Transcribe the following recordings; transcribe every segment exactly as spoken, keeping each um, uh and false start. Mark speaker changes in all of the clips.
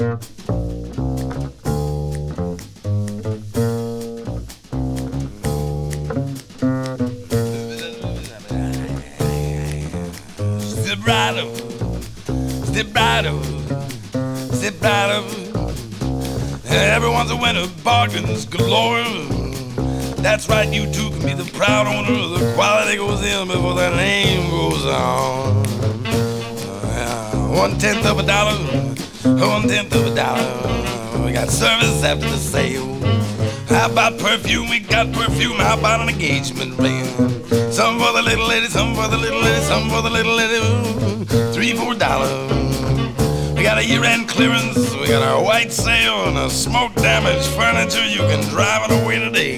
Speaker 1: Step right up, step right up, step right up. Everyone's a winner, bargains galore. That's right, you too can be the proud owner. The quality goes in before the name goes on. Uh, one tenth of a dollar, one tenth of a dollar. We got service after the sale. How about perfume? We got perfume. How about an engagement ring? Some for the little lady, some for the little lady, some for the little lady. Ooh, three, four dollars. We got a year-end clearance. We got our white sale and a smoke-damaged furniture. You can drive it away today.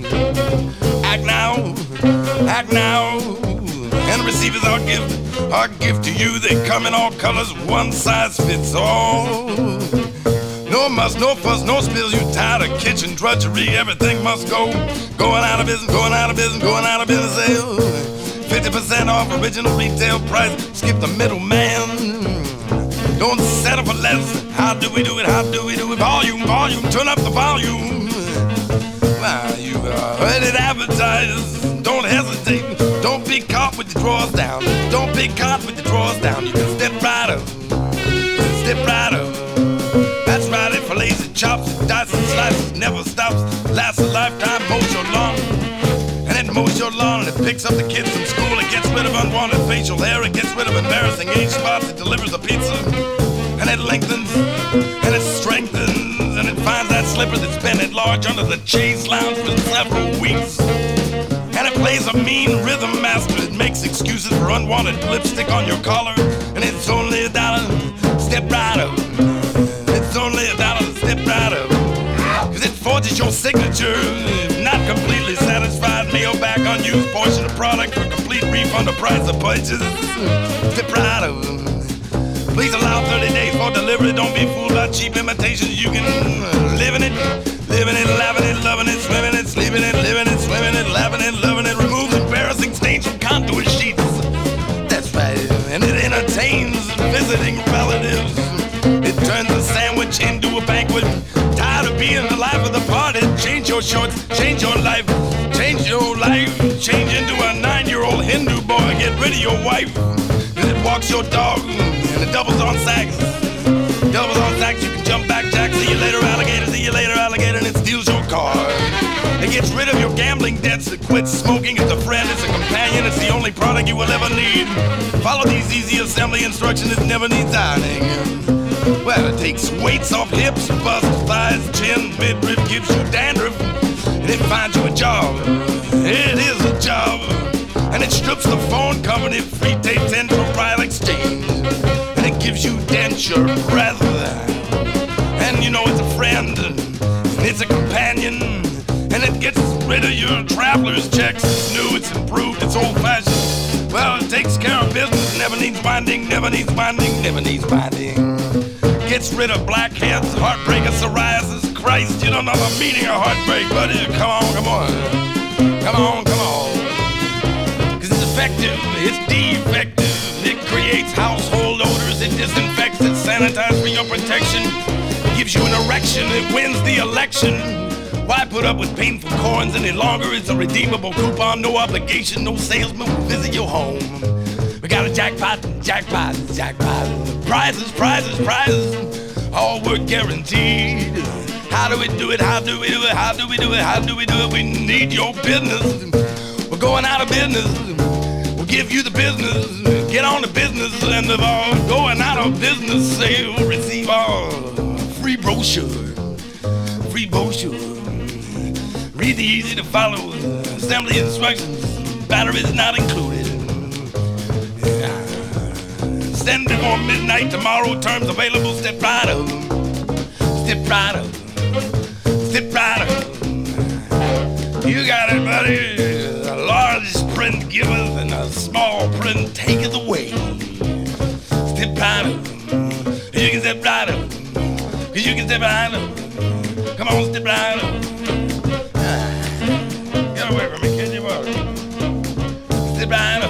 Speaker 1: Act now, act now, and receive as our gift, our gift to you. They come in all colors, one size fits all. No muss, no fuss, no spills. You tired of kitchen drudgery? Everything must go. Going out of business, going out of business, going out of business. Sale. fifty percent off original retail price. Skip the middleman. Don't settle for less. How do we do it? How do we do it? Volume, volume, turn up the volume. Wow, you are ready to advertise. Don't hesitate. Don't be caught with your drawers down. Don't be caught with your drawers down. You can step right up. Step right up. That's right, it fillets and chops, it dices and slices, never stops, lasts a lifetime, mows your lawn. And it mows your lawn and it picks up the kids from school. It gets rid of unwanted facial hair. It gets rid of embarrassing age spots. It delivers a pizza. And it lengthens. And it strengthens. And it finds that slipper that's been at large under the chaise lounge for several weeks. And it plays a mean rhythm master. It makes excuses for unwanted lipstick on your collar. And it's only a dollar. Step right up. It's only a dollar. Step right up. Cause it forges your signature. Not completely satisfied, mail back unused portion of product for complete refund of price of purchase. Step right up. Please allow thirty days for delivery. Don't be fooled by cheap imitations. You can live in it, living it, laughing it, loving it, swimming it, sleeping it, living it, swimming it, laughing it, loving it. Removes embarrassing stains from contour sheets. That's right. And it entertains visiting relatives. It turns a sandwich into a banquet. Tired of being the life of the party? Change your shorts, change your life, change your life. Change into a nine-year-old Hindu boy. Get rid of your wife. And it walks your dog. And it doubles on sacks. Doubles on sacks, you can jump back, Jack. See you later, alligator. See you later, alligator. And it steals your car. It gets rid of your gambling debts. It quits smoking. It's a friend, it's a companion. It's the only product you will ever need. Follow these easy assembly instructions. It never needs ironing. Well, it takes weights off hips, bust, thighs, chin, midriff, gives you dandruff. And it finds you a job. It is a job. And it strips the phone company free tape ten for trial exchange. And it gives you denture breath. And you know it's a friend. And it's a companion. And it gets rid of your traveler's checks. It's new, it's improved, it's old-fashioned. Well, it takes care of business. Never needs winding, never needs winding, never needs winding. Gets rid of blackheads, heartbreak, and psoriasis. Christ, you don't know the meaning of heartbreak, buddy. Come on, come on. Come on, come on. Cause it's effective, it's defective. It creates household odors. It disinfects, it sanitizes for your protection. It gives you an erection, it wins the election. Why put up with painful corns any longer? It's a redeemable coupon, no obligation, no salesman will visit your home. We got a jackpot, jackpot, jackpot. Prizes, prizes, prizes. All work guaranteed. How do we do it? How do we do it? How do we do it? How do we do it? We need your business. We're going out of business. We'll give you the business. Get on the business and of our going out of business sale. Receive our free brochure. Free brochure. Read the easy to follow assembly instructions. Batteries not included. Send before midnight tomorrow. Terms available. Step right up. Step right up. Step right up. You got it, buddy. A large print giveth and a small print taketh away. Step right up. You can step right up. You can step right up. Come on, step right up. Get away from me, kid. You are. Step right up.